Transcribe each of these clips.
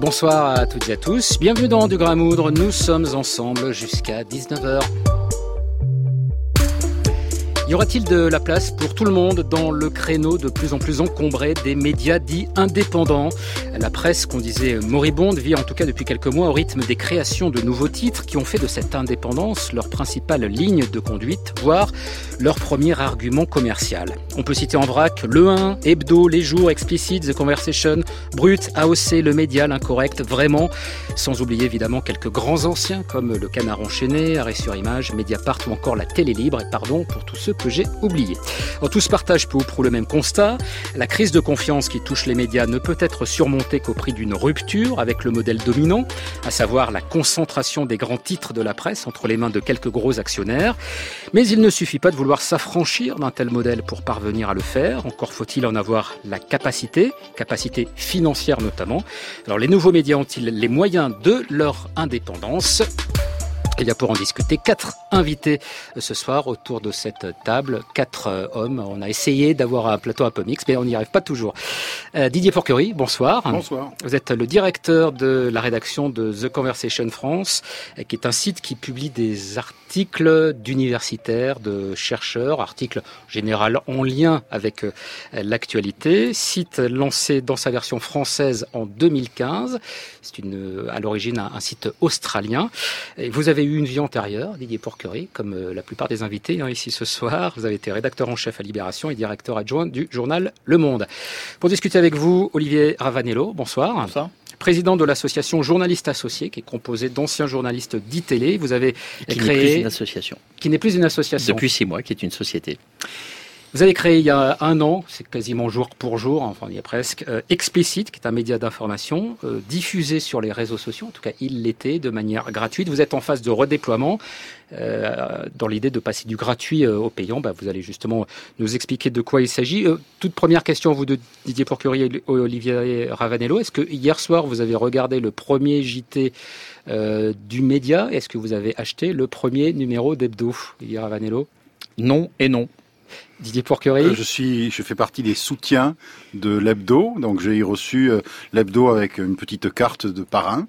Bonsoir à toutes et à tous. Bienvenue dans Du Grain à Moudre. Nous sommes ensemble jusqu'à 19h. Y aura-t-il de la place pour tout le monde dans le créneau de plus en plus encombré des médias dits indépendants ? La presse, qu'on disait moribonde, vit en tout cas depuis quelques mois au rythme des créations de nouveaux titres qui ont fait de cette indépendance leur principale ligne de conduite, voire leur premier argument commercial. On peut citer en vrac Le 1, Hebdo, Les Jours, Explicit, The Conversation, Brut, AOC, Le Média, L'Incorrect, Vraiment, sans oublier évidemment quelques grands anciens comme Le Canard enchaîné, Arrêt sur Image, Mediapart ou encore la Télé Libre, et pardon pour tous ceux que j'ai oubliés. Tous partagent peu ou prou le même constat. La crise de confiance qui touche les médias ne peut être surmontée qu'au prix d'une rupture avec le modèle dominant, à savoir la concentration des grands titres de la presse entre les mains de quelques gros actionnaires. Mais il ne suffit pas de vouloir s'affranchir d'un tel modèle pour parvenir à le faire. Encore faut-il en avoir la capacité financière notamment. Alors les nouveaux médias ont-ils les moyens de leur indépendance ? Et bien pour en discuter, 4 invités ce soir autour de cette table, 4 hommes. On a essayé d'avoir un plateau un peu mixte, mais on n'y arrive pas toujours. Didier Porquerie, bonsoir. Bonsoir. Vous êtes le directeur de la rédaction de The Conversation France, qui est un site qui publie des articles d'universitaires, de chercheurs, articles en général en lien avec l'actualité. Site lancé dans sa version française en 2015. C'est à l'origine un site australien. Et vous avez eu une vie antérieure, Didier Porquerie, comme la plupart des invités ici ce soir. Vous avez été rédacteur en chef à Libération et directeur adjoint du journal Le Monde. Pour discuter avec vous, Olivier Ravanello, bonsoir. Bonsoir. Président de l'association Journalistes Associés, qui est composée d'anciens journalistes d'ITélé. Vous avez créé... Qui n'est plus une association. Depuis 6 mois, qui est une société. Vous avez créé il y a 1 an, c'est quasiment jour pour jour, enfin il y a presque, Explicit, qui est un média d'information, diffusé sur les réseaux sociaux, en tout cas il l'était, de manière gratuite. Vous êtes en phase de redéploiement, dans l'idée de passer du gratuit au payant. Vous allez justement nous expliquer de quoi il s'agit. Toute première question, vous de Didier Porquerie et Olivier Ravanello, est-ce que hier soir vous avez regardé le premier JT du média ? Est-ce que vous avez acheté le premier numéro d'Hebdo, Olivier Ravanello ? Non et non. Didier Porquerie. Je fais partie des soutiens de l'Hebdo, donc j'ai reçu l'Hebdo avec une petite carte de parrain.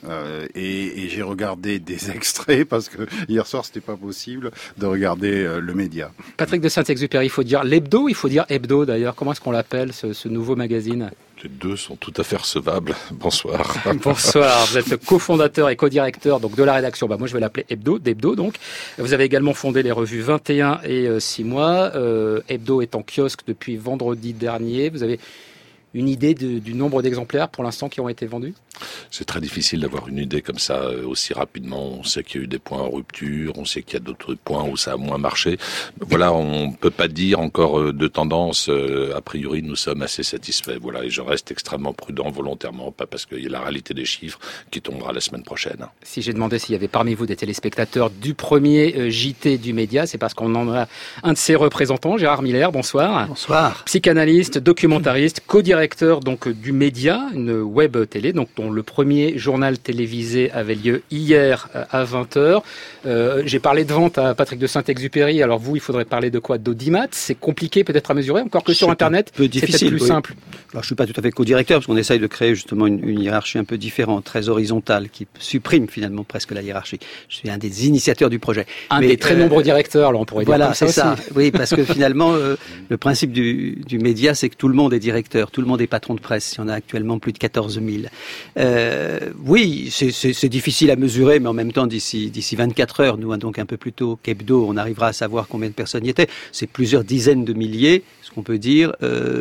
Et j'ai regardé des extraits parce que hier soir c'était pas possible de regarder le média. Patrick de Saint-Exupéry, il faut dire l'Hebdo, il faut dire Hebdo d'ailleurs. Comment est-ce qu'on l'appelle ce nouveau magazine ? Les deux sont tout à fait recevables. Bonsoir. Bonsoir. Vous êtes co-fondateur et co-directeur donc de la rédaction. Moi je vais l'appeler Hebdo, d'Hebdo donc. Vous avez également fondé les revues 21 et 6 mois. Hebdo est en kiosque depuis vendredi dernier. Vous avez une idée du nombre d'exemplaires pour l'instant qui ont été vendus ? C'est très difficile d'avoir une idée comme ça aussi rapidement. On sait qu'il y a eu des points en rupture, on sait qu'il y a d'autres points où ça a moins marché. Voilà, on peut pas dire encore de tendance. A priori, nous sommes assez satisfaits. Voilà, et je reste extrêmement prudent volontairement, pas parce qu'il y a la réalité des chiffres qui tombera la semaine prochaine. Si j'ai demandé s'il y avait parmi vous des téléspectateurs du premier JT du média, c'est parce qu'on en a un de ses représentants, Gérard Miller. Bonsoir. Bonsoir. Psychanalyste, documentariste, co-directeur donc du média, une web télé, donc dont le premier journal télévisé avait lieu hier à 20h. J'ai parlé de vente à Patrick de Saint-Exupéry. Alors vous, il faudrait parler de quoi ? D'audimat ? C'est compliqué peut-être à mesurer, encore que sur Internet, c'est peut-être plus simple. Alors, je suis pas tout à fait co-directeur, parce qu'on essaye de créer justement une hiérarchie un peu différente, très horizontale, qui supprime finalement presque la hiérarchie. Je suis un des initiateurs du projet. Un des très nombreux directeurs, là, on pourrait dire comme ça aussi. Voilà, c'est ça. Oui, parce que finalement, le principe du média, c'est que tout le monde est directeur, tout le monde est patron de presse. Il y en a actuellement plus de 14 000. Oui, c'est difficile à mesurer, mais en même temps, d'ici 24 heures, nous, donc un peu plus tôt qu'Hebdo, on arrivera à savoir combien de personnes y étaient. C'est plusieurs dizaines de milliers, ce qu'on peut dire.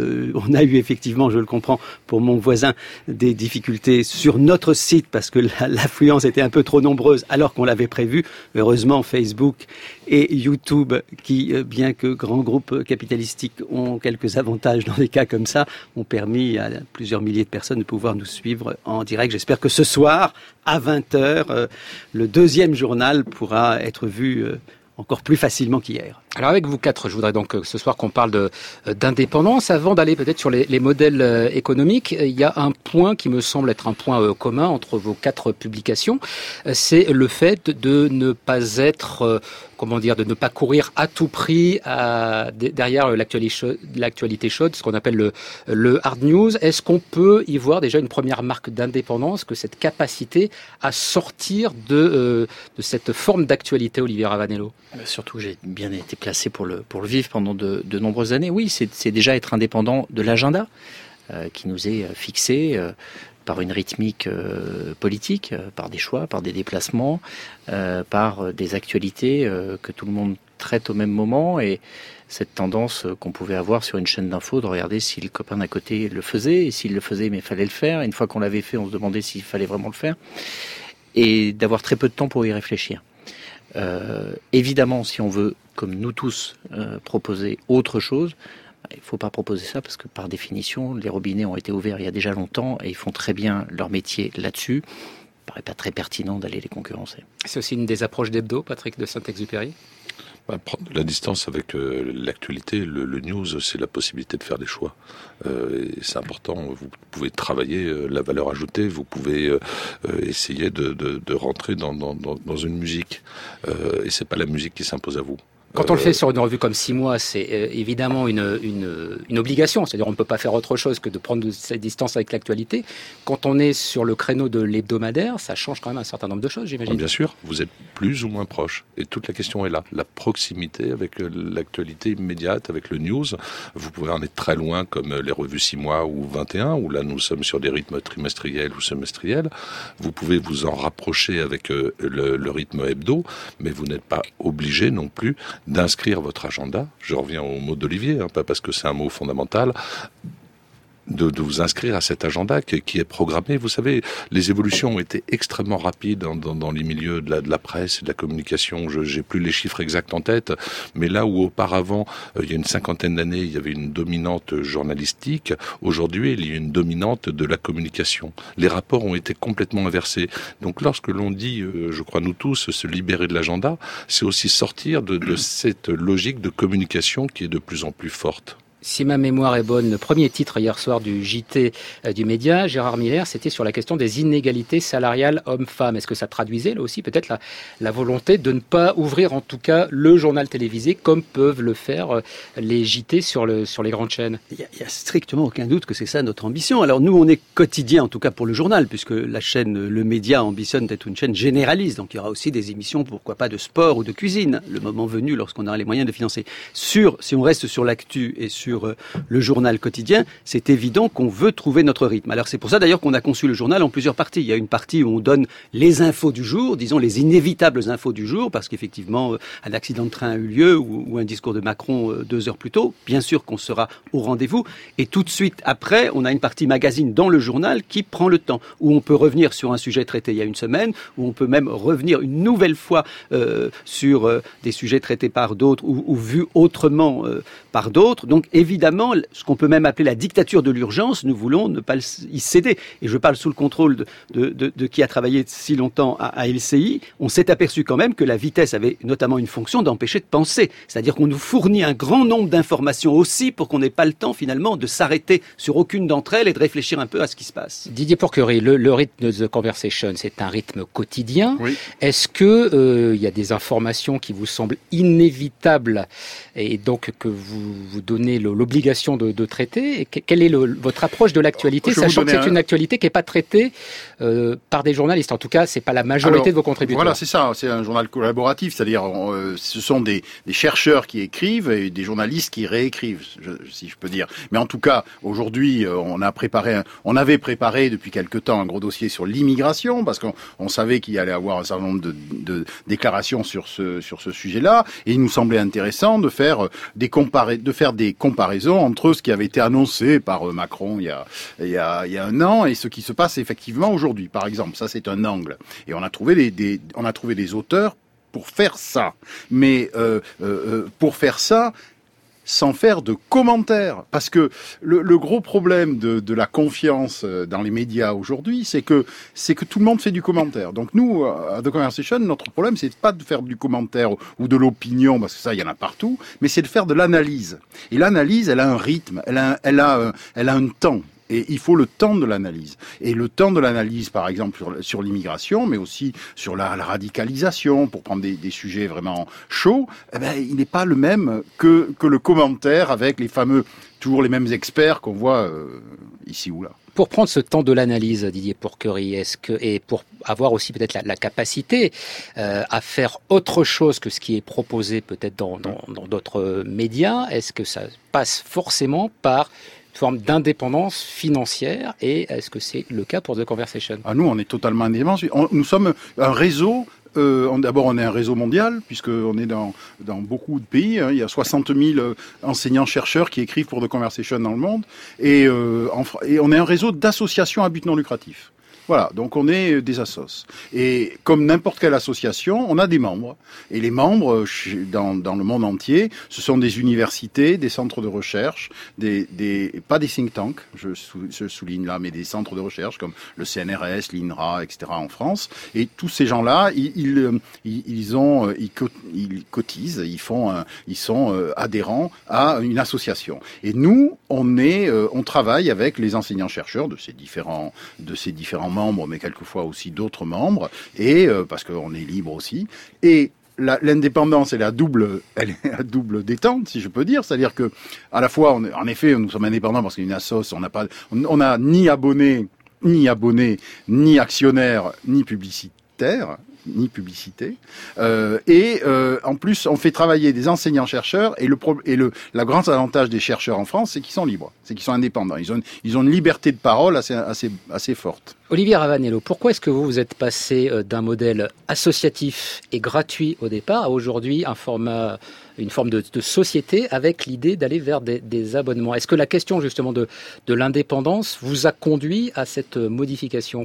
On a eu effectivement, je le comprends, pour mon voisin, des difficultés sur notre site, parce que l'affluence était un peu trop nombreuse, alors qu'on l'avait prévu. Heureusement, Facebook et YouTube, qui, bien que grands groupes capitalistiques ont quelques avantages dans des cas comme ça, ont permis à plusieurs milliers de personnes de pouvoir nous suivre en direct. J'espère que ce soir, à 20h, le deuxième journal pourra être vu encore plus facilement qu'hier. Alors avec vous 4, je voudrais donc ce soir qu'on parle d'indépendance. Avant d'aller peut-être sur les modèles économiques, il y a un point qui me semble être un point commun entre vos 4 publications. C'est le fait de ne pas être de ne pas courir à tout prix derrière l'actualité chaude, ce qu'on appelle le hard news. Est-ce qu'on peut y voir déjà une première marque d'indépendance, que cette capacité à sortir de cette forme d'actualité, Olivier Ravanello? Surtout, j'ai bien été placé pour le vivre pendant de nombreuses années. Oui, c'est déjà être indépendant de l'agenda qui nous est fixé par une rythmique politique, par des choix, par des déplacements, par des actualités que tout le monde traite au même moment, et cette tendance qu'on pouvait avoir sur une chaîne d'infos de regarder si le copain d'à côté le faisait, et s'il le faisait, mais il fallait le faire. Une fois qu'on l'avait fait, on se demandait s'il fallait vraiment le faire, et d'avoir très peu de temps pour y réfléchir. Évidemment, si on veut, comme nous tous, proposer autre chose, il ne faut pas proposer ça parce que par définition, les robinets ont été ouverts il y a déjà longtemps et ils font très bien leur métier là-dessus. Il ne paraît pas très pertinent d'aller les concurrencer. C'est aussi une des approches d'Hebdo, Patrick de Saint-Exupéry? Prendre de la distance avec l'actualité, le news, c'est la possibilité de faire des choix. Et c'est important. Vous pouvez travailler la valeur ajoutée. Vous pouvez essayer de rentrer dans une musique. Et c'est pas la musique qui s'impose à vous. Quand on le fait sur une revue comme 6 mois, c'est évidemment une obligation. C'est-à-dire on ne peut pas faire autre chose que de prendre cette distance avec l'actualité. Quand on est sur le créneau de l'hebdomadaire, ça change quand même un certain nombre de choses, j'imagine. Bien sûr, vous êtes plus ou moins proche. Et toute la question est là. La proximité avec l'actualité immédiate, avec le news. Vous pouvez en être très loin comme les revues 6 mois ou 21, où là nous sommes sur des rythmes trimestriels ou semestriels. Vous pouvez vous en rapprocher avec le rythme hebdo, mais vous n'êtes pas obligé non plus d'inscrire votre agenda, je reviens au mot d'Olivier, pas parce que c'est un mot fondamental, de vous inscrire à cet agenda qui est programmé. Vous savez, les évolutions ont été extrêmement rapides dans les milieux de la presse et de la communication. J'ai plus les chiffres exacts en tête, mais là où auparavant, il y a une 50aine d'années, il y avait une dominante journalistique, aujourd'hui, il y a une dominante de la communication. Les rapports ont été complètement inversés. Donc lorsque l'on dit, je crois nous tous, se libérer de l'agenda, c'est aussi sortir de cette logique de communication qui est de plus en plus forte. Si ma mémoire est bonne, le premier titre hier soir du JT du Média, Gérard Miller, c'était sur la question des inégalités salariales hommes-femmes. Est-ce que ça traduisait là aussi peut-être la volonté de ne pas ouvrir en tout cas le journal télévisé comme peuvent le faire les JT sur les grandes chaînes? Il y a strictement aucun doute que c'est ça notre ambition. Alors nous, on est quotidien en tout cas pour le journal, puisque la chaîne Le Média ambitionne d'être une chaîne généraliste. Donc il y aura aussi des émissions, pourquoi pas, de sport ou de cuisine, le moment venu lorsqu'on aura les moyens de financer. Si on reste sur l'actu et sur le journal quotidien, c'est évident qu'on veut trouver notre rythme. Alors c'est pour ça d'ailleurs qu'on a conçu le journal en plusieurs parties. Il y a une partie où on donne les infos du jour, disons les inévitables infos du jour, parce qu'effectivement un accident de train a eu lieu ou un discours de Macron 2 heures plus tôt. Bien sûr qu'on sera au rendez-vous. Et tout de suite après, on a une partie magazine dans le journal qui prend le temps, où on peut revenir sur un sujet traité il y a une semaine, où on peut même revenir une nouvelle fois sur des sujets traités par d'autres ou vus autrement par d'autres. Donc évidemment, ce qu'on peut même appeler la dictature de l'urgence, nous voulons ne pas y céder. Et je parle sous le contrôle de qui a travaillé si longtemps à LCI. On s'est aperçu quand même que la vitesse avait notamment une fonction d'empêcher de penser. C'est-à-dire qu'on nous fournit un grand nombre d'informations aussi pour qu'on n'ait pas le temps finalement de s'arrêter sur aucune d'entre elles et de réfléchir un peu à ce qui se passe. Didier Pourquerie, le rythme de The Conversation, c'est un rythme quotidien. Oui. Est-ce que il y a des informations qui vous semblent inévitables et donc que vous donnez l'obligation de traiter? Quelle est votre approche de l'actualité, sachant que c'est une actualité qui n'est pas traitée par des journalistes? En tout cas, c'est pas la majorité de vos contributeurs. Voilà, c'est ça. C'est un journal collaboratif, c'est-à-dire ce sont des chercheurs qui écrivent et des journalistes qui réécrivent, si je peux dire. Mais en tout cas, aujourd'hui, on avait préparé depuis quelque temps un gros dossier sur l'immigration, parce qu'on savait qu'il y allait avoir un certain nombre de déclarations sur ce sujet-là, et il nous semblait intéressant de faire des comparaisons entre ce qui avait été annoncé par Macron il y a 1 an et ce qui se passe effectivement aujourd'hui. Par exemple, ça c'est un angle. Et on a trouvé des auteurs pour faire ça. Mais pour faire ça, sans faire de commentaires. Parce que le gros problème de la confiance dans les médias aujourd'hui, c'est que tout le monde fait du commentaire. Donc nous, à The Conversation, notre problème, c'est pas de faire du commentaire ou de l'opinion, parce que ça, il y en a partout, mais c'est de faire de l'analyse. Et l'analyse, elle a un rythme, elle a un temps. Et il faut le temps de l'analyse. Et le temps de l'analyse, par exemple, sur l'immigration, mais aussi sur la radicalisation, pour prendre des sujets vraiment chauds, il n'est pas le même que le commentaire avec les fameux, toujours les mêmes experts qu'on voit ici ou là. Pour prendre ce temps de l'analyse, Didier Pourquerie, et pour avoir aussi peut-être la capacité à faire autre chose que ce qui est proposé peut-être dans d'autres médias, est-ce que ça passe forcément par une forme d'indépendance financière, et est-ce que c'est le cas pour The Conversation ? Nous, on est totalement indépendants. Nous sommes un réseau. D'abord, on est un réseau mondial, puisqu'on est dans beaucoup de pays. Il y a 60 000 enseignants-chercheurs qui écrivent pour The Conversation dans le monde. Et on est un réseau d'associations à but non lucratif. Voilà, donc on est des assos. Et comme n'importe quelle association, on a des membres. Et les membres, dans le monde entier, ce sont des universités, des centres de recherche, pas des think tanks, je souligne là, mais des centres de recherche comme le CNRS, l'INRA, etc. en France. Et tous ces gens-là, ils cotisent, ils sont adhérents à une association. Et nous, on travaille avec les enseignants-chercheurs de ces différents membres, mais quelquefois aussi d'autres membres, et parce qu'on est libre aussi. Et l'indépendance, elle est à double détente, si je peux dire. C'est-à-dire que, à la fois, en effet, nous sommes indépendants parce qu'il y a une assoce, on n'a ni abonnés, ni actionnaires, ni publicitaires, ni publicité. En plus, on fait travailler des enseignants-chercheurs, et la grande avantage des chercheurs en France, c'est qu'ils sont libres, c'est qu'ils sont indépendants. Ils ont une liberté de parole assez forte. Olivier Ravanello, pourquoi est-ce que vous êtes passé d'un modèle associatif et gratuit au départ à aujourd'hui une forme de société avec l'idée d'aller vers des abonnements ? Est-ce que la question justement de l'indépendance vous a conduit à cette modification ?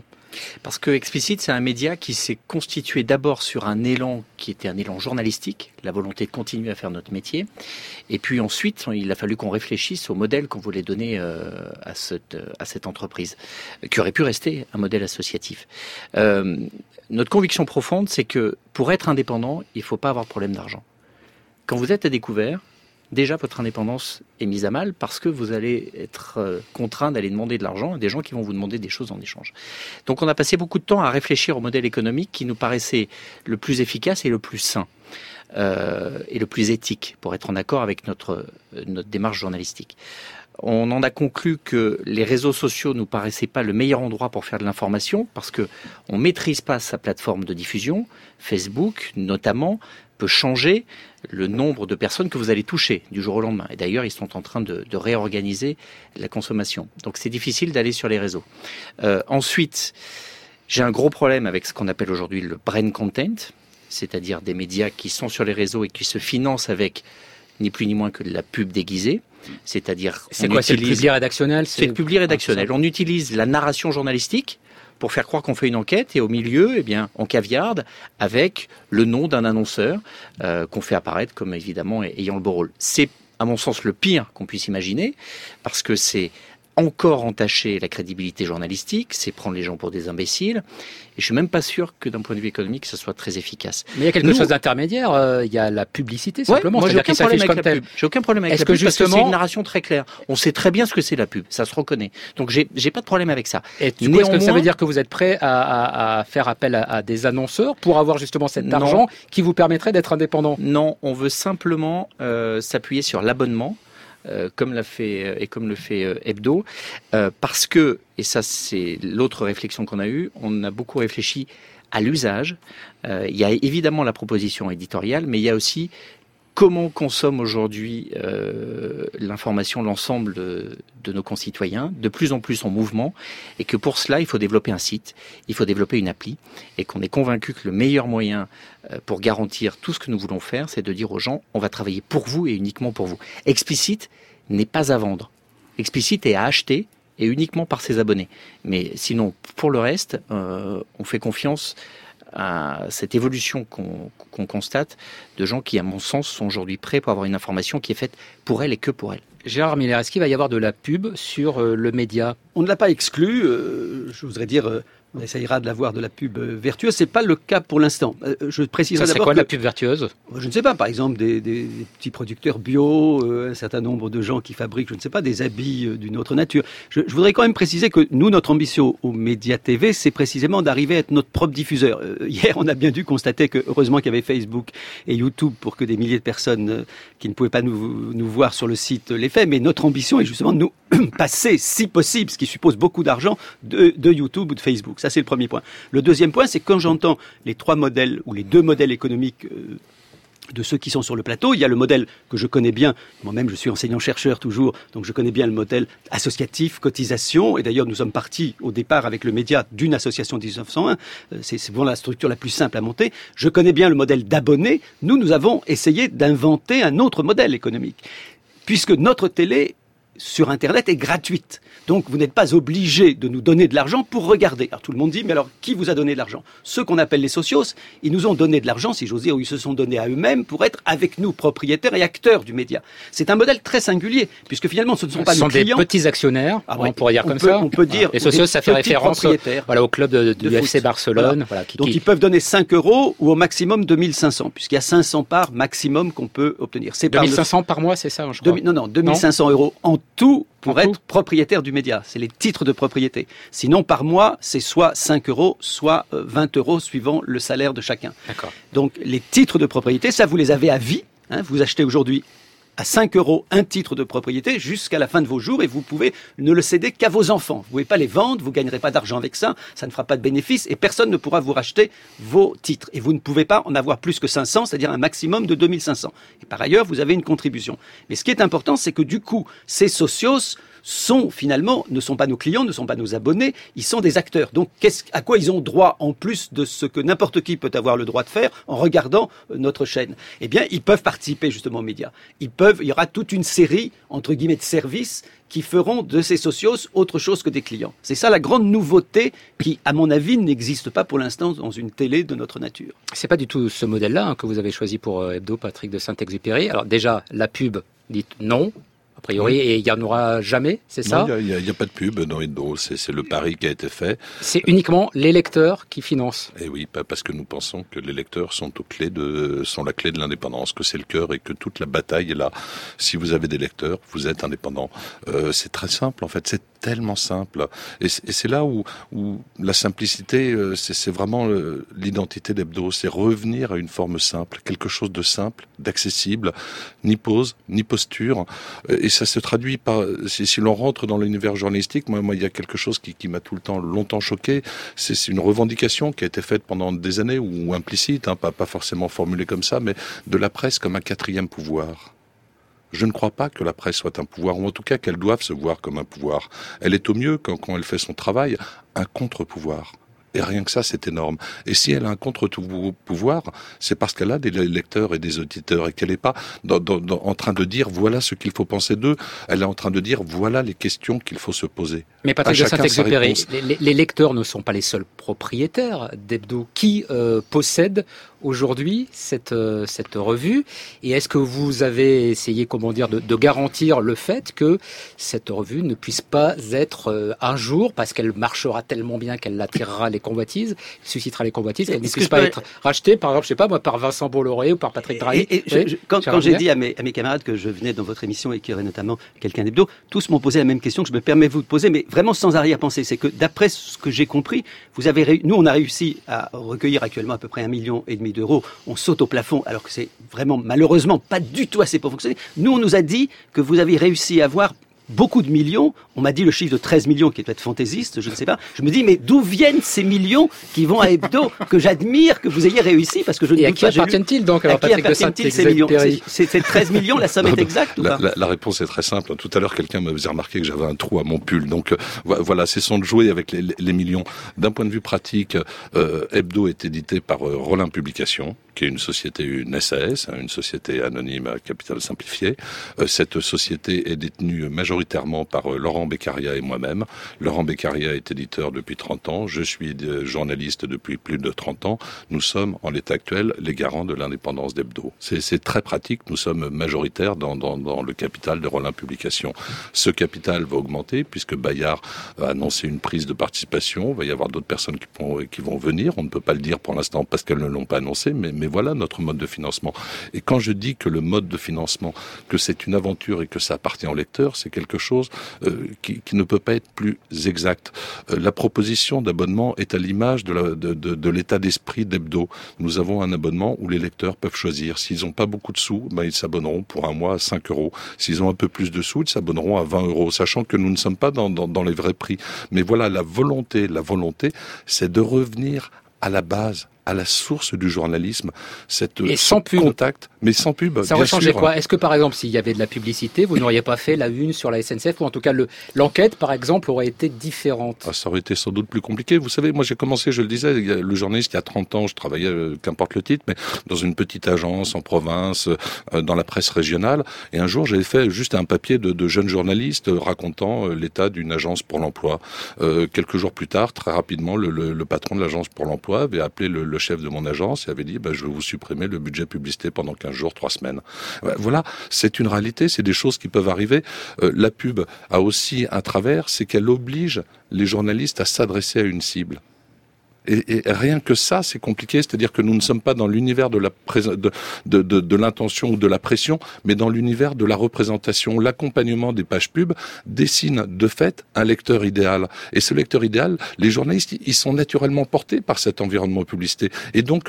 Parce que Explicit, c'est un média qui s'est constitué d'abord sur un élan qui était un élan journalistique, la volonté de continuer à faire notre métier. Et puis ensuite, il a fallu qu'on réfléchisse au modèle qu'on voulait donner à cette entreprise, qui aurait pu rester un modèle associatif. Notre conviction profonde, c'est que pour être indépendant, il ne faut pas avoir de problème d'argent. Quand vous êtes à découvert, déjà votre indépendance est mise à mal parce que vous allez être contraint d'aller demander de l'argent à des gens qui vont vous demander des choses en échange. Donc on a passé beaucoup de temps à réfléchir au modèle économique qui nous paraissait le plus efficace et le plus sain et le plus éthique pour être en accord avec notre démarche journalistique. On en a conclu que les réseaux sociaux nous paraissaient pas le meilleur endroit pour faire de l'information parce que on maîtrise pas sa plateforme de diffusion. Facebook, notamment, peut changer le nombre de personnes que vous allez toucher du jour au lendemain. Et d'ailleurs, ils sont en train de réorganiser la consommation. Donc c'est difficile d'aller sur les réseaux. Ensuite, j'ai un gros problème avec ce qu'on appelle aujourd'hui le brain content, c'est-à-dire des médias qui sont sur les réseaux et qui se financent avec ni plus ni moins que de la pub déguisée. C'est-à-dire, c'est quoi, c'est le public rédactionnel ? C'est le public rédactionnel. On utilise la narration journalistique pour faire croire qu'on fait une enquête, et au milieu, on caviarde avec le nom d'un annonceur qu'on fait apparaître comme évidemment ayant le beau rôle. C'est, à mon sens, le pire qu'on puisse imaginer, parce que c'est encore entacher la crédibilité journalistique, c'est prendre les gens pour des imbéciles, et je suis même pas sûr que d'un point de vue économique, ça soit très efficace. Mais il y a quelque chose d'intermédiaire, il y a la publicité simplement. Moi, j'ai aucun problème avec la pub. J'ai aucun problème avec la pub parce que c'est une narration très claire. On sait très bien ce que c'est la pub, ça se reconnaît. Donc j'ai pas de problème avec ça. Et du coup, est-ce que ça veut dire que vous êtes prêt à faire appel à des annonceurs pour avoir justement cet argent qui vous permettrait d'être indépendant ? Non, on veut simplement s'appuyer sur l'abonnement. Comme le fait Hebdo, parce que, et ça c'est l'autre réflexion qu'on a eue, on a beaucoup réfléchi à l'usage. Il y a évidemment la proposition éditoriale, mais il y a aussi comment consomme aujourd'hui l'information l'ensemble de nos concitoyens, de plus en plus en mouvement, et que pour cela, il faut développer un site, il faut développer une appli, et qu'on est convaincu que le meilleur moyen pour garantir tout ce que nous voulons faire, c'est de dire aux gens, on va travailler pour vous et uniquement pour vous. Explicit n'est pas à vendre. Explicit est à acheter, et uniquement par ses abonnés. Mais sinon, pour le reste, on fait confiance à cette évolution qu'on constate de gens qui, à mon sens, sont aujourd'hui prêts pour avoir une information qui est faite pour elle et que pour elle. Gérard Miller, est-ce qu'il va y avoir de la pub sur le média ? On ne l'a pas exclu, je voudrais dire... on essayera de l'avoir de la pub vertueuse. C'est pas le cas pour l'instant. Je préciserai ça, d'abord. C'est quoi de la pub vertueuse ? Je ne sais pas. Par exemple, des petits producteurs bio, un certain nombre de gens qui fabriquent, je ne sais pas, des habits d'une autre nature. Je voudrais quand même préciser que nous, notre ambition au Média TV, c'est précisément d'arriver à être notre propre diffuseur. Hier, on a bien dû constater que heureusement qu'il y avait Facebook et YouTube pour que des milliers de personnes qui ne pouvaient pas nous voir sur le site l'aient fait. Mais notre ambition est justement de nous passer, si possible, ce qui suppose beaucoup d'argent, de YouTube ou de Facebook. Ça, c'est le premier point. Le deuxième point, c'est quand j'entends les trois modèles ou les deux modèles économiques de ceux qui sont sur le plateau, il y a le modèle que je connais bien. Moi-même, je suis enseignant-chercheur toujours, donc je connais bien le modèle associatif, cotisation. Et d'ailleurs, nous sommes partis au départ avec le média d'une association 1901. C'est vraiment la structure la plus simple à monter. Je connais bien le modèle d'abonnés. Nous avons essayé d'inventer un autre modèle économique, puisque notre télé sur Internet est gratuite. Donc, vous n'êtes pas obligé de nous donner de l'argent pour regarder. Alors, tout le monde dit, mais alors, qui vous a donné de l'argent ? Ceux qu'on appelle les socios, ils nous ont donné de l'argent, si j'ose dire, ou ils se sont donnés à eux-mêmes pour être avec nous, propriétaires et acteurs du média. C'est un modèle très singulier, puisque finalement, ce ne sont pas nos clients. Ce sont des petits actionnaires, on pourrait dire comme ça. On peut dire. Les socios, ça fait référence au club du FC Barcelone. Voilà. Donc, ils peuvent donner 5 € ou au maximum 2500, puisqu'il y a 500 parts maximum qu'on peut obtenir. C'est 2500 par mois, c'est ça, je crois. Non, 2500 € en tout pour être propriétaire du média. C'est les titres de propriété. Sinon, par mois, c'est soit 5 €, soit 20 € suivant le salaire de chacun. D'accord. Donc, les titres de propriété, ça, vous les avez à vie. Vous achetez aujourd'hui à 5 € un titre de propriété jusqu'à la fin de vos jours et vous pouvez ne le céder qu'à vos enfants. Vous ne pouvez pas les vendre, vous ne gagnerez pas d'argent avec ça, ça ne fera pas de bénéfice et personne ne pourra vous racheter vos titres. Et vous ne pouvez pas en avoir plus que 500, c'est-à-dire un maximum de 2500. Et par ailleurs, vous avez une contribution. Mais ce qui est important, c'est que du coup, ces socios ne sont pas nos clients, ne sont pas nos abonnés, ils sont des acteurs. Donc, à quoi ils ont droit en plus de ce que n'importe qui peut avoir le droit de faire en regardant notre chaîne ? Eh bien, ils peuvent participer justement aux médias. Il y aura toute une série, entre guillemets, de services qui feront de ces socios autre chose que des clients. C'est ça la grande nouveauté qui, à mon avis, n'existe pas pour l'instant dans une télé de notre nature. C'est pas du tout ce modèle-là que vous avez choisi pour Hebdo, Patrick de Saint-Exupéry. Alors déjà, la pub, dites non. A priori, et il n'y en aura jamais, c'est ça ? Non, il n'y a pas de pub dans Hebdo, c'est le pari qui a été fait. C'est uniquement les lecteurs qui financent. Et oui, parce que nous pensons que les lecteurs sont la clé de l'indépendance, que c'est le cœur et que toute la bataille est là. Si vous avez des lecteurs, vous êtes indépendant. C'est très simple, en fait, c'est tellement simple. Et c'est là où la simplicité, c'est vraiment l'identité d'Hebdo, c'est revenir à une forme simple, quelque chose de simple, d'accessible, ni pose, ni posture. Et ça se traduit par, si l'on rentre dans l'univers journalistique, moi, il y a quelque chose qui m'a longtemps choqué. C'est une revendication qui a été faite pendant des années, ou implicite, pas forcément formulée comme ça, mais de la presse comme un quatrième pouvoir. Je ne crois pas que la presse soit un pouvoir, ou en tout cas qu'elle doive se voir comme un pouvoir. Elle est au mieux, quand elle fait son travail, un contre-pouvoir. Et rien que ça, c'est énorme. Et si elle a un contre-pouvoir, c'est parce qu'elle a des lecteurs et des auditeurs et qu'elle n'est pas en train de dire voilà ce qu'il faut penser d'eux. Elle est en train de dire voilà les questions qu'il faut se poser. Mais Patrick de Saint-Exupéry, les lecteurs ne sont pas les seuls propriétaires d'Hebdo. Qui possède aujourd'hui cette revue ? Et est-ce que vous avez essayé, de garantir le fait que cette revue ne puisse pas être un jour, parce qu'elle marchera tellement bien qu'elle attirera les convoitises, suscitera les convoitises, qu'elle ne puisse pas être rachetée, par exemple, je sais pas moi, par Vincent Bolloré ou par Patrick Drahi. Quand j'ai dit à mes camarades que je venais dans votre émission et qu'il y aurait notamment quelqu'un d'Hebdo, tous m'ont posé la même question que je me permets de vous poser, mais vraiment sans arrière-pensée. C'est que d'après ce que j'ai compris, nous on a réussi à recueillir actuellement à peu près 1,5 million d'euros. On saute au plafond alors que c'est vraiment malheureusement pas du tout assez pour fonctionner. Nous on nous a dit que vous avez réussi à avoir beaucoup de millions. On m'a dit le chiffre de 13 millions qui est peut-être fantaisiste, je ne sais pas. Je me dis, mais d'où viennent ces millions qui vont à Hebdo, que j'admire que vous ayez réussi, parce que je ne doute pas. Et à qui appartiennent-ils donc, alors, Patrick de Saint-Exupéry ? C'est 13 millions, la somme est exacte ou pas ? La réponse est très simple. Tout à l'heure, quelqu'un me faisait remarquer que j'avais un trou à mon pull. Donc voilà, cessons de jouer avec les millions. D'un point de vue pratique, Hebdo est édité par Rollin Publications. qui est une société, une SAS, une société anonyme à capital simplifié. Cette société est détenue majoritairement par Laurent Beccaria et moi-même. Laurent Beccaria est éditeur depuis 30 ans, je suis journaliste depuis plus de 30 ans. Nous sommes, en l'état actuel, les garants de l'indépendance d'Hebdo. C'est très pratique, nous sommes majoritaires dans le capital de Rollin Publications. Ce capital va augmenter puisque Bayard a annoncé une prise de participation. Il va y avoir d'autres personnes qui vont venir. On ne peut pas le dire pour l'instant parce qu'elles ne l'ont pas annoncé, mais voilà notre mode de financement. Et quand je dis que le mode de financement, que c'est une aventure et que ça appartient au lecteur, c'est quelque chose qui ne peut pas être plus exact. La proposition d'abonnement est à l'image de l'état d'esprit d'Hebdo. Nous avons un abonnement où les lecteurs peuvent choisir. S'ils n'ont pas beaucoup de sous, ils s'abonneront pour un mois à 5 €. S'ils ont un peu plus de sous, ils s'abonneront à 20 €, sachant que nous ne sommes pas dans les vrais prix. Mais voilà, la volonté, c'est de revenir à la base, à la source du journalisme, et sans pub. Contact, mais sans pub. Ça aurait changé quoi? Est-ce que par exemple, s'il y avait de la publicité, vous n'auriez pas fait la une sur la SNCF, ou en tout cas l'enquête, par exemple, aurait été différente? Ça aurait été sans doute plus compliqué. Vous savez, moi j'ai commencé, je le disais, le journaliste il y a 30 ans, je travaillais, qu'importe le titre, mais dans une petite agence en province, dans la presse régionale, et un jour j'avais fait juste un papier de jeunes journalistes racontant l'état d'une agence pour l'emploi. Quelques jours plus tard, très rapidement, le patron de l'agence pour l'emploi avait appelé le chef de mon agence et avait dit je vais vous supprimer le budget publicité pendant 15 jours, 3 semaines. Voilà, c'est une réalité, c'est des choses qui peuvent arriver. La pub a aussi un travers, c'est qu'elle oblige les journalistes à s'adresser à une cible. Et rien que ça, c'est compliqué. C'est-à-dire que nous ne sommes pas dans l'univers de l'intention ou de la pression, mais dans l'univers de la représentation. L'accompagnement des pages pub dessine de fait un lecteur idéal. Et ce lecteur idéal, les journalistes, ils sont naturellement portés par cet environnement publicité. Et donc,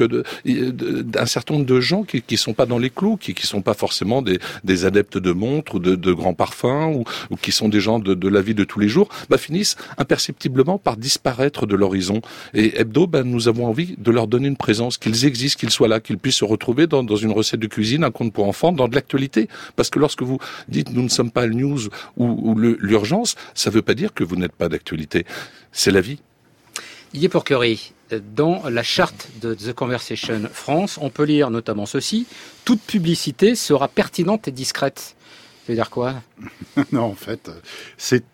un certain nombre de gens qui sont pas dans les clous, qui sont pas forcément des adeptes de montres ou de grands parfums ou qui sont des gens de la vie de tous les jours, finissent imperceptiblement par disparaître de l'horizon. Et Hebdo, nous avons envie de leur donner une présence, qu'ils existent, qu'ils soient là, qu'ils puissent se retrouver dans une recette de cuisine, un conte pour enfants, dans de l'actualité. Parce que lorsque vous dites nous ne sommes pas le news ou l'urgence, ça ne veut pas dire que vous n'êtes pas d'actualité. C'est la vie. Didier Porquerie, dans la charte de The Conversation France, on peut lire notamment ceci: toute publicité sera pertinente et discrète. Ça veut dire quoi? Non, en fait, c'est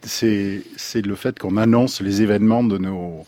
le fait qu'on annonce les événements de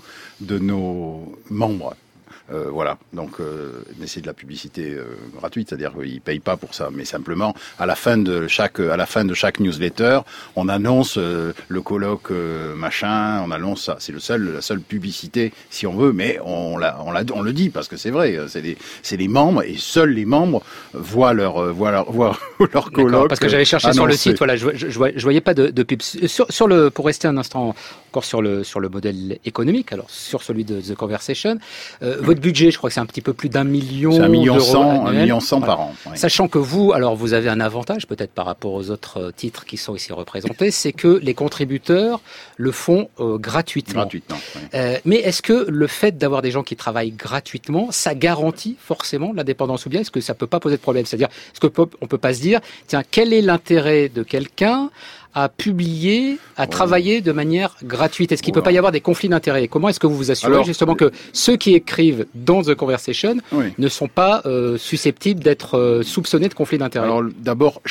nos membres. Voilà, donc c'est de la publicité gratuite, c'est-à-dire qu'ils payent pas pour ça, mais simplement à la fin de chaque newsletter, on annonce le colloque machin, on annonce ça. C'est la seule publicité si on veut, mais on le dit parce que c'est vrai, c'est les membres et seuls les membres voient leur colloque. Parce que j'avais cherché annoncé sur le site, voilà, je voyais pas de pub. Pour rester un instant encore sur le modèle économique, alors sur celui de The Conversation, votre budget, je crois que c'est un petit peu plus d'1 million. C'est 1 million d'euros 100, 1 million 100 voilà. par an. Oui. Sachant que vous avez un avantage peut-être par rapport aux autres titres qui sont ici représentés, c'est que les contributeurs le font gratuitement. Gratuitement. Oui. Mais est-ce que le fait d'avoir des gens qui travaillent gratuitement, ça garantit forcément l'indépendance, ou bien est-ce que ça peut pas poser de problème? C'est-à-dire, est-ce qu'on peut pas se dire, tiens, quel est l'intérêt de quelqu'un à publier, à travailler de manière gratuite? Est-ce qu'il ne peut pas y avoir des conflits d'intérêts? Comment est-ce que vous vous assurez justement que ceux qui écrivent dans The Conversation ne sont pas susceptibles d'être soupçonnés de conflits d'intérêts? Alors d'abord,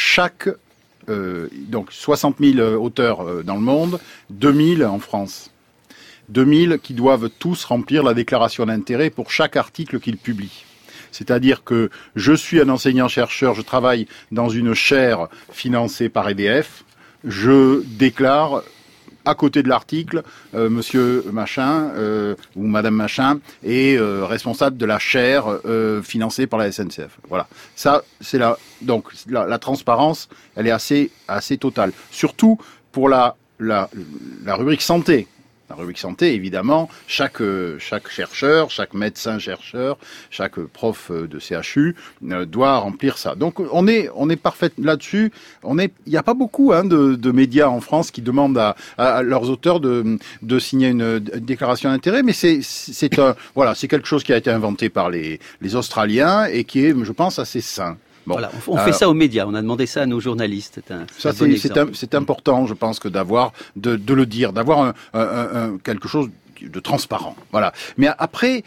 donc 60 000 auteurs dans le monde, 2000 en France. 2000 qui doivent tous remplir la déclaration d'intérêt pour chaque article qu'ils publient. C'est-à-dire que je suis un enseignant-chercheur, je travaille dans une chaire financée par EDF, je déclare à côté de l'article, monsieur machin ou madame machin est responsable de la chaire financée par la SNCF. Voilà. Ça, c'est donc la transparence, elle est assez totale. Surtout pour la rubrique santé. La rubrique santé, évidemment, chaque chercheur, chaque médecin-chercheur, chaque prof de CHU doit remplir ça. Donc on est parfait là-dessus. Il n'y a pas beaucoup de médias en France qui demandent à leurs auteurs de signer une déclaration d'intérêt, mais c'est quelque chose qui a été inventé par les Australiens et qui est, je pense, assez sain. Bon, voilà, on fait ça aux médias, on a demandé ça à nos journalistes. C'est important, je pense, que de le dire, d'avoir quelque chose de transparent. Voilà. Mais après,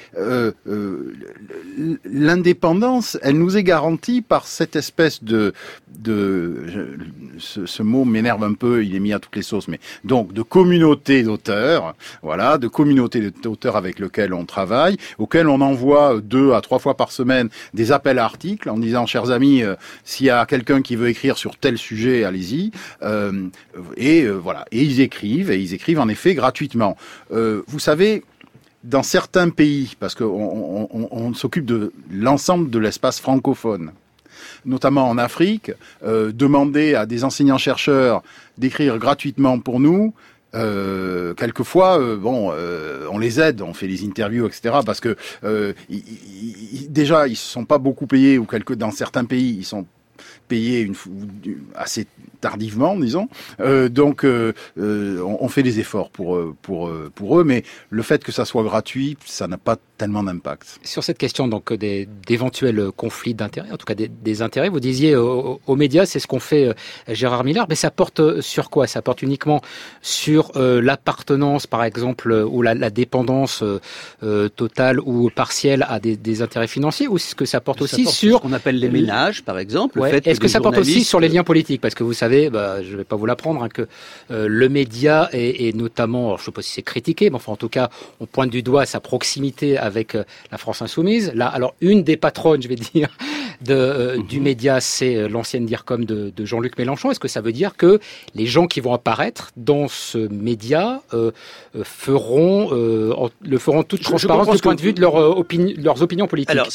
l'indépendance, elle nous est garantie par cette espèce ce mot m'énerve un peu, il est mis à toutes les sauces, mais donc de communauté d'auteurs, voilà, de communauté d'auteurs avec lequel on travaille, auquel on envoie 2 à 3 fois par semaine des appels à articles en disant, chers amis, s'il y a quelqu'un qui veut écrire sur tel sujet, allez-y. Voilà. Et ils écrivent en effet gratuitement. Vous savez, dans certains pays, parce qu'on s'occupe de l'ensemble de l'espace francophone, notamment en Afrique, demander à des enseignants-chercheurs d'écrire gratuitement pour nous, quelquefois, on les aide, on fait des interviews, etc. Parce que déjà, ils ne sont pas beaucoup payés, ou dans certains pays, ils sont payés assez tardivement, disons. Donc, on fait des efforts pour eux, mais le fait que ça soit gratuit, ça n'a pas tellement d'impact. Sur cette question donc d'éventuels conflits d'intérêts, en tout cas des intérêts, vous disiez aux médias, c'est ce qu'on fait Gérard Miller, mais ça porte sur quoi? Ça porte uniquement sur l'appartenance, par exemple, ou la dépendance totale ou partielle à des intérêts financiers, ou est-ce que ça porte aussi sur ce qu'on appelle les ménages, par exemple? Est-ce que ça porte aussi sur les liens politiques? Parce que vous savez, je ne vais pas vous l'apprendre, que le média est notamment, alors je ne sais pas si c'est critiqué, mais enfin en tout cas, on pointe du doigt sa proximité avec la France Insoumise. Là, alors une des patronnes, je vais dire, du média, c'est l'ancienne DIRCOM de Jean-Luc Mélenchon. Est-ce que ça veut dire que les gens qui vont apparaître dans ce média le feront en toute transparence du point de vue de leurs opinions politiques? Alors,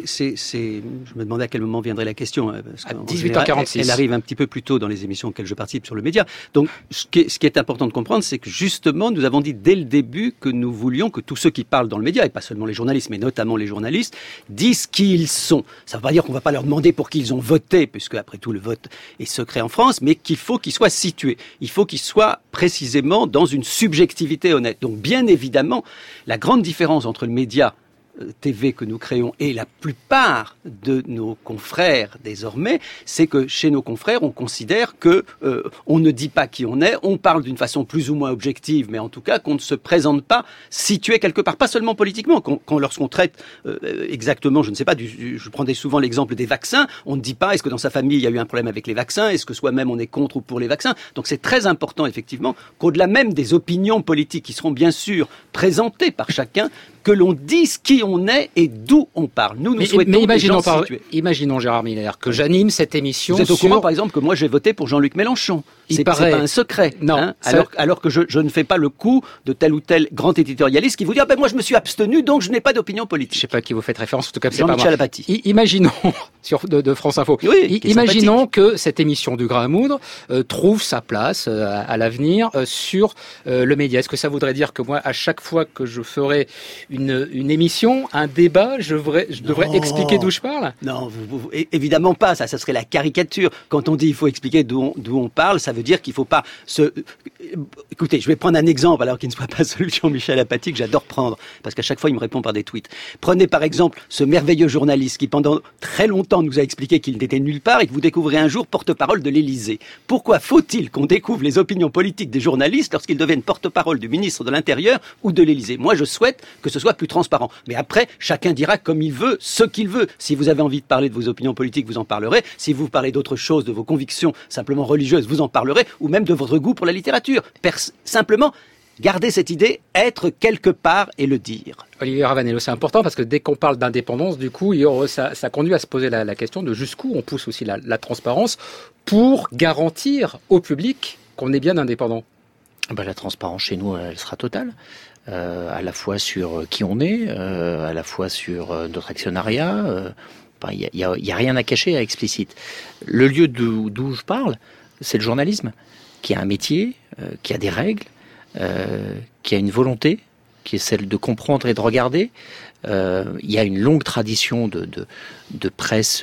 je me demandais à quel moment viendrait la question. Parce à 18h46. Elle arrive un petit peu plus tôt dans les émissions auxquelles je participe sur le média. Donc, ce qui est important de comprendre, c'est que justement, nous avons dit dès le début que nous voulions que tous ceux qui parlent dans le média, et pas seulement les journalistes, mais notamment les journalistes, disent qui ils sont. Ça ne veut pas dire qu'on ne va pas leur demander pour qui ils ont voté, puisque après tout, le vote est secret en France, mais qu'il faut qu'ils soient situés. Il faut qu'ils soient précisément dans une subjectivité honnête. Donc, bien évidemment, la grande différence entre le média TV que nous créons et la plupart de nos confrères désormais, c'est que chez nos confrères, on considère que on ne dit pas qui on est, on parle d'une façon plus ou moins objective, mais en tout cas qu'on ne se présente pas situé quelque part, pas seulement politiquement, lorsqu'on traite exactement, je ne sais pas, je prendrais souvent l'exemple des vaccins, on ne dit pas est-ce que dans sa famille il y a eu un problème avec les vaccins, est-ce que soi-même on est contre ou pour les vaccins. Donc c'est très important effectivement qu'au-delà même des opinions politiques qui seront bien sûr présentées par chacun, que l'on dise qui on est et d'où on parle. Nous souhaitons des gens situés. Imaginons, Gérard Miller, que j'anime cette émission. Vous êtes au courant, par exemple, que moi j'ai voté pour Jean-Luc Mélenchon. C'est pas un secret. Non. Hein, alors que je ne fais pas le coup de tel ou tel grand éditorialiste qui vous dit moi je me suis abstenu donc je n'ai pas d'opinion politique. Je ne sais pas à qui vous faites référence, en tout cas c'est Jean-Michel pas moi. Apathy. Imaginons de France Info. Oui, imaginons que cette émission du Grain à moudre trouve sa place à l'avenir sur le média. Est-ce que ça voudrait dire que moi, à chaque fois que je ferai une émission, un débat, je devrais expliquer d'où je parle? Non, évidemment pas. Ça serait la caricature. Quand on dit il faut expliquer d'où on parle, ça veut dire qu'il ne faut pas se... Écoutez, je vais prendre un exemple, alors qu'il ne soit pas celui de Jean-Michel Apathy, que j'adore prendre, parce qu'à chaque fois, il me répond par des tweets. Prenez par exemple ce merveilleux journaliste qui, pendant très longtemps, nous a expliqué qu'il n'était nulle part et que vous découvrez un jour porte-parole de l'Élysée. Pourquoi faut-il qu'on découvre les opinions politiques des journalistes lorsqu'ils deviennent porte-parole du ministre de l'Intérieur ou de l'Élysée? Moi, je souhaite que ce soit plus transparent. Mais après, chacun dira comme il veut, ce qu'il veut. Si vous avez envie de parler de vos opinions politiques, vous en parlerez. Si vous parlez d'autre chose, de vos convictions simplement religieuses, vous en parlerez. Ou même de votre goût pour la littérature. Simplement, gardez cette idée, être quelque part et le dire. Olivier Ravanello, c'est important parce que dès qu'on parle d'indépendance, du coup, ça conduit à se poser la question de jusqu'où on pousse aussi la transparence pour garantir au public qu'on est bien indépendant. La transparence chez nous, elle sera totale. À la fois sur qui on est, à la fois sur notre actionnariat. Il y a rien à cacher, à explicite. Le lieu d'où je parle, c'est le journalisme, qui a un métier, qui a des règles, qui a une volonté, qui est celle de comprendre et de regarder. Il y a une longue tradition de presse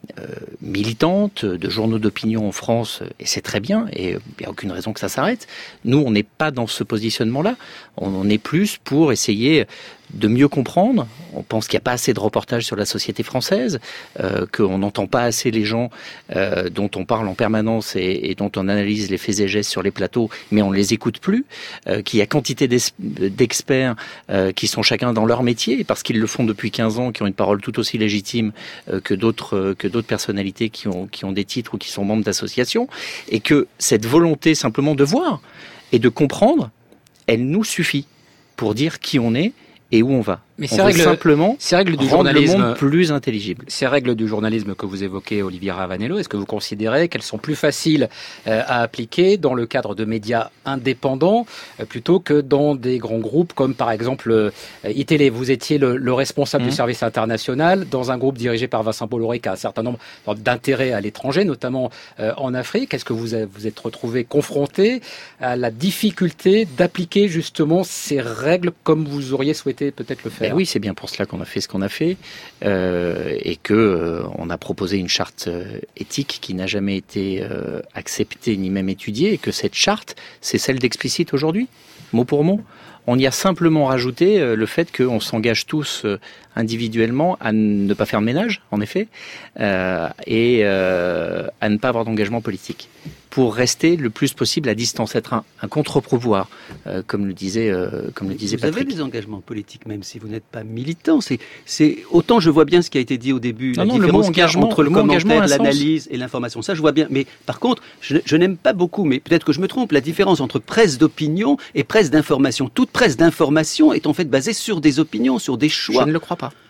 militante, de journaux d'opinion en France, et c'est très bien, et il n'y a aucune raison que ça s'arrête. Nous, on n'est pas dans ce positionnement-là. On est plus pour essayer de mieux comprendre. On pense qu'il n'y a pas assez de reportages sur la société française, qu'on n'entend pas assez les gens dont on parle en permanence et dont on analyse les faits et gestes sur les plateaux, mais on ne les écoute plus, qu'il y a quantité d'experts qui sont chacun dans leur métier, parce qu'ils le font depuis 15 ans, qui ont une parole tout aussi légitime que d'autres personnalités qui ont des titres ou qui sont membres d'associations, et que cette volonté simplement de voir et de comprendre, elle nous suffit pour dire qui on est et où on va. Mais simplement ces règles du rendre le journalisme monde plus intelligible. Ces règles du journalisme que vous évoquez, Olivier Ravanello, est-ce que vous considérez qu'elles sont plus faciles à appliquer dans le cadre de médias indépendants plutôt que dans des grands groupes comme par exemple iTélé? Vous étiez le responsable du service international dans un groupe dirigé par Vincent Bolloré qui a un certain nombre d'intérêts à l'étranger, notamment en Afrique. Est-ce que vous êtes retrouvé confronté à la difficulté d'appliquer justement ces règles comme vous auriez souhaité peut-être le faire? Oui, c'est bien pour cela qu'on a fait ce qu'on a fait et que on a proposé une charte éthique qui n'a jamais été acceptée ni même étudiée, et que cette charte, c'est celle d'Explicite aujourd'hui, mot pour mot. On y a simplement rajouté le fait qu'on s'engage tous individuellement à ne pas faire de ménage, en effet, et à ne pas avoir d'engagement politique, pour rester le plus possible à distance, être un contre-pouvoir, comme le disait Patrick. Vous avez des engagements politiques, même si vous n'êtes pas militant. C'est autant je vois bien ce qui a été dit au début, la différence qu'il y a entre le commentaire, l'analyse et l'information. Ça, je vois bien. Mais par contre, je n'aime pas beaucoup, mais peut-être que je me trompe, la différence entre presse d'opinion et presse d'information. Toute presse d'information est en fait basée sur des opinions, sur des choix. Je ne le crois pas.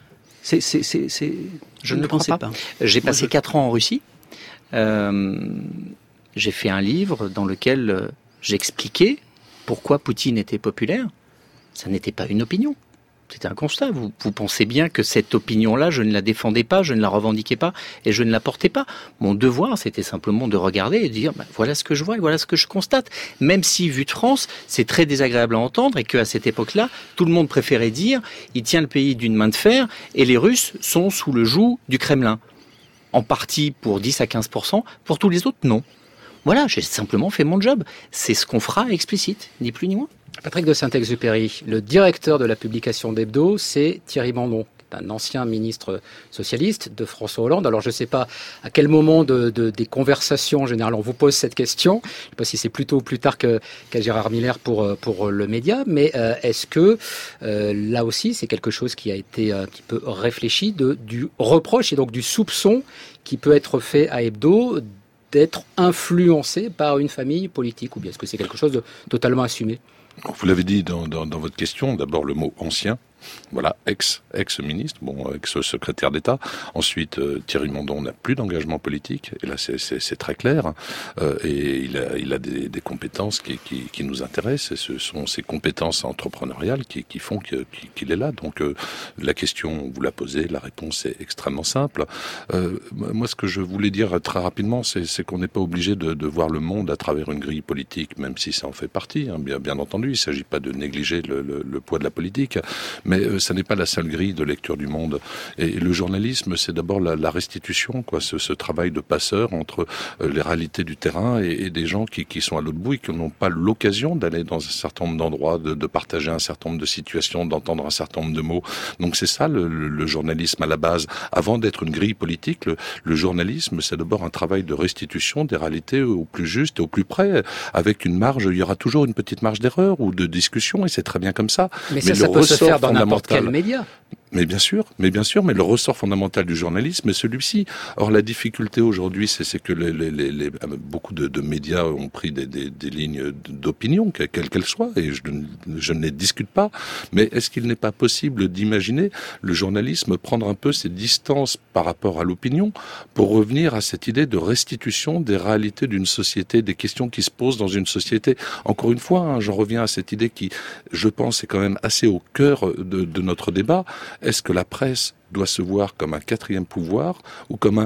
Je ne le pensais pas. J'ai passé 4 ans en Russie. J'ai fait un livre dans lequel j'expliquais pourquoi Poutine était populaire. Ça n'était pas une opinion. C'était un constat. Vous pensez bien que cette opinion-là, je ne la défendais pas, je ne la revendiquais pas et je ne la portais pas. Mon devoir, c'était simplement de regarder et de dire voilà ce que je vois et voilà ce que je constate. Même si, vu de France, c'est très désagréable à entendre et qu'à cette époque-là, tout le monde préférait dire il tient le pays d'une main de fer et les Russes sont sous le joug du Kremlin. En partie pour 10 à 15%, pour tous les autres, non. Voilà, j'ai simplement fait mon job. C'est ce qu'on fera Explicite, ni plus ni moins. Patrick de Saint-Exupéry, le directeur de la publication d'Hebdo, c'est Thierry Mandon, un ancien ministre socialiste de François Hollande. Alors je ne sais pas à quel moment des conversations, en général, on vous pose cette question. Je ne sais pas si c'est plus tôt ou plus tard qu'à Gérard Miller pour le média, mais est-ce que là aussi c'est quelque chose qui a été un petit peu réfléchi du reproche et donc du soupçon qui peut être fait à Hebdo d'être influencé par une famille politique, ou bien est-ce que c'est quelque chose de totalement assumé? Vous l'avez dit dans votre question, d'abord le mot ancien. Voilà, ex-ministre, ex-secrétaire d'État. Ensuite, Thierry Mandon n'a plus d'engagement politique. Et là, c'est très clair. Et il a des compétences qui nous intéressent. Et ce sont ces compétences entrepreneuriales qui font qu'il est là. Donc, la question, vous la posez, la réponse est extrêmement simple. Moi, ce que je voulais dire très rapidement, c'est qu'on n'est pas obligé de voir le monde à travers une grille politique, même si ça en fait partie. Hein, bien entendu, il ne s'agit pas de négliger le poids de la politique. Mais ça n'est pas la seule grille de lecture du monde. Et le journalisme, c'est d'abord la restitution, ce travail de passeur entre les réalités du terrain et des gens qui sont à l'autre bout et qui n'ont pas l'occasion d'aller dans un certain nombre d'endroits, de partager un certain nombre de situations, d'entendre un certain nombre de mots. Donc c'est ça le journalisme à la base. Avant d'être une grille politique, le journalisme, c'est d'abord un travail de restitution des réalités au plus juste et au plus près, avec une marge, il y aura toujours une petite marge d'erreur ou de discussion, et c'est très bien comme ça. Mais ça peut se faire dans n'importe quel média. Mais bien sûr, mais le ressort fondamental du journalisme est celui-ci. Or, la difficulté aujourd'hui, c'est que beaucoup de médias ont pris des lignes d'opinion, quelles qu'elles soient, et je ne les discute pas. Mais est-ce qu'il n'est pas possible d'imaginer le journalisme prendre un peu ses distances par rapport à l'opinion pour revenir à cette idée de restitution des réalités d'une société, des questions qui se posent dans une société. Encore une fois, j'en reviens à cette idée qui, je pense, est quand même assez au cœur de notre débat. Est-ce que la presse doit se voir comme un quatrième pouvoir ou comme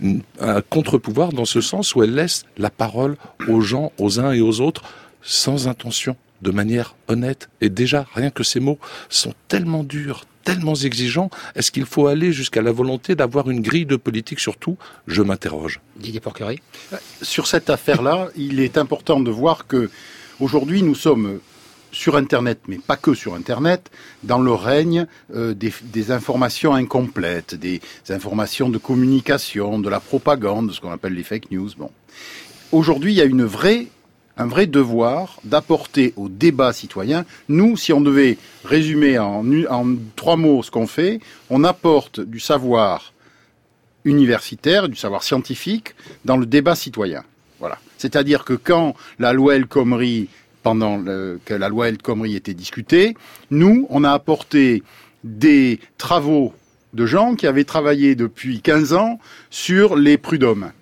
un contre-pouvoir, dans ce sens où elle laisse la parole aux gens, aux uns et aux autres, sans intention, de manière honnête? Et déjà, rien que ces mots sont tellement durs, tellement exigeants. Est-ce qu'il faut aller jusqu'à la volonté d'avoir une grille de politique sur tout? Je m'interroge. Didier Porquerie. Sur cette affaire-là, il est important de voir que aujourd'hui nous sommes sur Internet, mais pas que sur Internet, dans le règne des informations incomplètes, des informations de communication, de la propagande, ce qu'on appelle les fake news. Bon. Aujourd'hui, il y a un vrai devoir d'apporter au débat citoyen. Nous, si on devait résumer en 3 mots ce qu'on fait, on apporte du savoir universitaire, du savoir scientifique dans le débat citoyen. Voilà. C'est-à-dire que quand la loi El Khomri, que la loi El Khomri était discutée, nous, on a apporté des travaux de gens qui avaient travaillé depuis 15 ans sur les prud'hommes.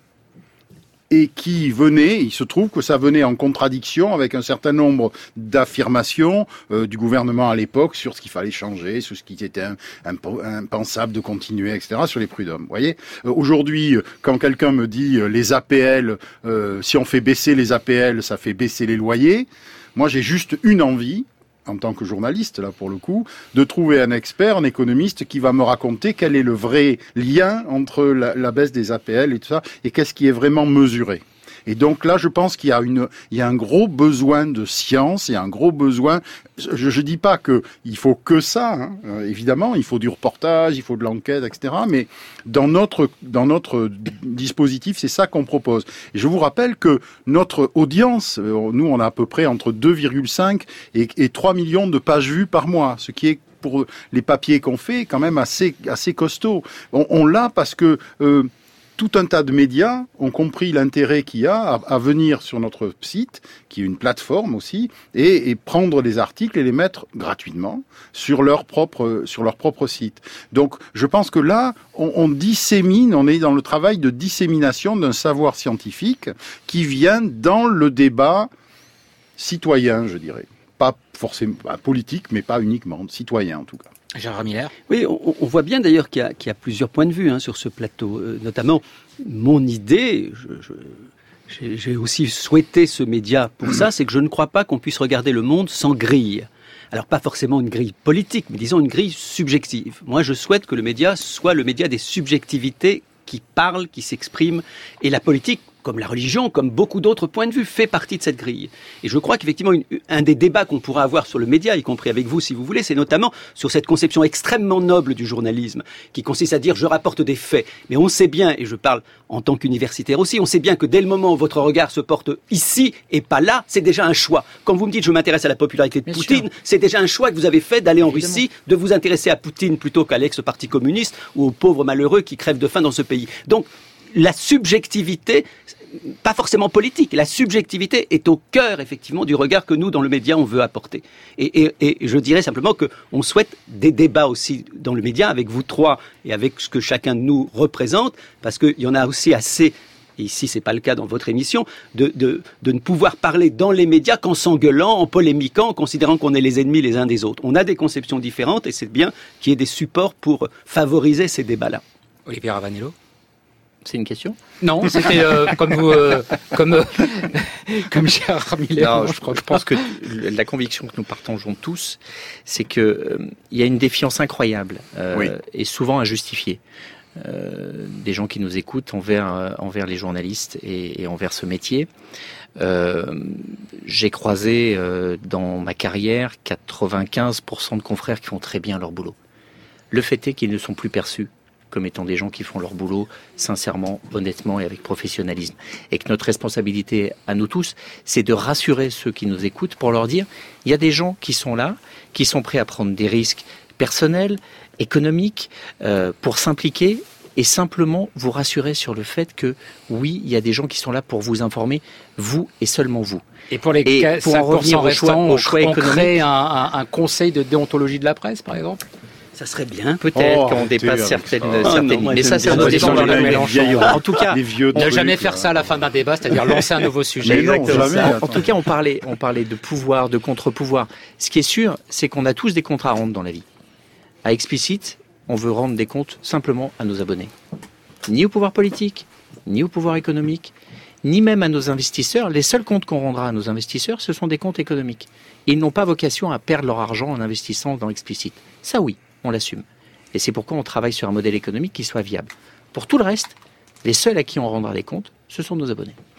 Et qui il se trouve que ça venait en contradiction avec un certain nombre d'affirmations du gouvernement à l'époque sur ce qu'il fallait changer, sur ce qui était impensable de continuer, etc., sur les prud'hommes. Vous voyez, aujourd'hui, quand quelqu'un me dit les APL, si on fait baisser les APL, ça fait baisser les loyers, moi j'ai juste une envie, en tant que journaliste, là, pour le coup, de trouver un expert, un économiste qui va me raconter quel est le vrai lien entre la baisse des APL et tout ça, et qu'est-ce qui est vraiment mesuré. Et donc là, je pense qu'il y a un gros besoin de science, il y a un gros besoin. Je dis pas que il faut que ça, hein. Évidemment, il faut du reportage, il faut de l'enquête, etc. Mais dans notre dispositif, c'est ça qu'on propose. Et je vous rappelle que notre audience, nous, on a à peu près entre 2,5 et 3 millions de pages vues par mois, ce qui est pour les papiers qu'on fait quand même assez costaud. On l'a parce que tout un tas de médias ont compris l'intérêt qu'il y a à venir sur notre site, qui est une plateforme aussi, et prendre des articles et les mettre gratuitement sur leur propre site. Donc, je pense que là, on dissémine, on est dans le travail de dissémination d'un savoir scientifique qui vient dans le débat citoyen, je dirais. Pas forcément politique, mais pas uniquement, citoyen en tout cas. Gérard Miller. Oui, on voit bien d'ailleurs qu'il y a plusieurs points de vue sur ce plateau. Notamment, mon idée, j'ai aussi souhaité ce média pour ça, c'est que je ne crois pas qu'on puisse regarder le monde sans grille. Alors pas forcément une grille politique, mais disons une grille subjective. Moi, je souhaite que le média soit le média des subjectivités qui parlent, qui s'expriment, et la politique, comme la religion, comme beaucoup d'autres points de vue, fait partie de cette grille. Et je crois qu'effectivement, un des débats qu'on pourra avoir sur le média, y compris avec vous si vous voulez, c'est notamment sur cette conception extrêmement noble du journalisme, qui consiste à dire je rapporte des faits. Mais on sait bien, et je parle en tant qu'universitaire aussi, on sait bien que dès le moment où votre regard se porte ici et pas là, c'est déjà un choix. Quand vous me dites je m'intéresse à la popularité de Bien Poutine, sûr. c'est déjà un choix que vous avez fait d'aller en Russie, de vous intéresser à Poutine plutôt qu'à l'ex-parti communiste ou aux pauvres malheureux qui crèvent de faim dans ce pays. Donc, la subjectivité, pas forcément politique, la subjectivité est au cœur effectivement du regard que nous dans le média on veut apporter. Et je dirais simplement que on souhaite des débats aussi dans le média avec vous trois et avec ce que chacun de nous représente, parce qu'il y en a aussi assez. Et ici, c'est pas le cas dans votre émission, de ne pouvoir parler dans les médias qu'en s'engueulant, en polémiquant, en considérant qu'on est les ennemis les uns des autres. On a des conceptions différentes et c'est bien qu'il y ait des supports pour favoriser ces débats-là. Olivier Ravanello. C'est une question ? Non, c'était comme vous, comme Gérard Miller. Non, je pense que la conviction que nous partageons tous, c'est que il y a une défiance incroyable et souvent injustifiée des gens qui nous écoutent envers les journalistes et envers ce métier. J'ai croisé dans ma carrière 95% de confrères qui font très bien leur boulot. Le fait est qu'ils ne sont plus perçus comme étant des gens qui font leur boulot sincèrement, honnêtement et avec professionnalisme. Et que notre responsabilité à nous tous, c'est de rassurer ceux qui nous écoutent pour leur dire, il y a des gens qui sont là, qui sont prêts à prendre des risques personnels, économiques, pour s'impliquer et simplement vous rassurer sur le fait que, oui, il y a des gens qui sont là pour vous informer, vous et seulement vous. Et pour les 5% restants, on crée un conseil de déontologie de la presse, par exemple ? Ça serait bien. Peut-être quand on dépasse certaines lignes. Mais ça, c'est un autre débat dans le Mélenchon. En tout cas, ne jamais faire ça à la fin d'un débat, c'est-à-dire lancer un nouveau sujet. En tout cas, on parlait de pouvoir, de contre-pouvoir. Ce qui est sûr, c'est qu'on a tous des comptes à rendre dans la vie. À Explicit, on veut rendre des comptes simplement à nos abonnés. Ni au pouvoir politique, ni au pouvoir économique, ni même à nos investisseurs. Les seuls comptes qu'on rendra à nos investisseurs, ce sont des comptes économiques. Ils n'ont pas vocation à perdre leur argent en investissant dans Explicit. Ça oui, on l'assume. Et c'est pourquoi on travaille sur un modèle économique qui soit viable. Pour tout le reste, les seuls à qui on rendra des comptes, ce sont nos abonnés.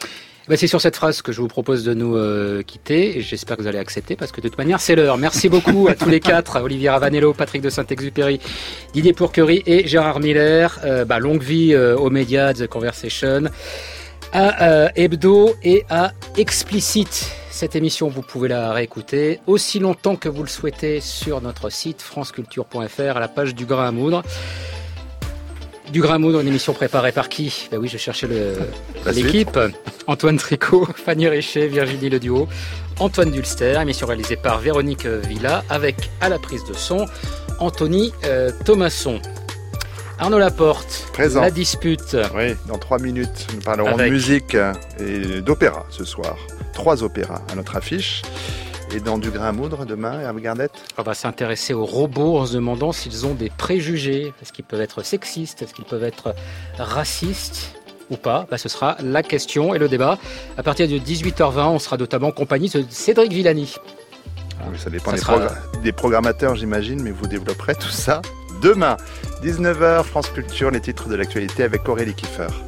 C'est sur cette phrase que je vous propose de nous quitter, et j'espère que vous allez accepter, parce que de toute manière, c'est l'heure. Merci beaucoup à tous les quatre, Olivier Ravanello, Patrick de Saint-Exupéry, Didier Pourquerie et Gérard Miller. Longue vie aux médias, The Conversation, à Hebdo et à Explicite. Cette émission, vous pouvez la réécouter aussi longtemps que vous le souhaitez sur notre site franceculture.fr à la page du Grain à moudre. Du Grain à moudre, une émission préparée par qui ? Oui, je cherchais l'équipe. Antoine Tricot, Fanny Richer, Virginie Leduo, Antoine Dulster. Émission réalisée par Véronique Villa avec à la prise de son Anthony Thomasson. Arnaud Laporte, présent. La dispute. Oui, dans 3 minutes, nous parlerons de musique et d'opéra ce soir. 3 opéras à notre affiche. Et dans Du Grain à moudre, demain, Hervé Gardette ? On va s'intéresser aux robots en se demandant s'ils ont des préjugés. Est-ce qu'ils peuvent être sexistes ? Est-ce qu'ils peuvent être racistes ou pas ? Ce sera la question et le débat. À partir de 18h20, on sera notamment en compagnie de Cédric Villani. Oui, ça dépend des programmateurs, j'imagine, mais vous développerez tout ça demain. 19h, France Culture, les titres de l'actualité avec Aurélie Kiefer.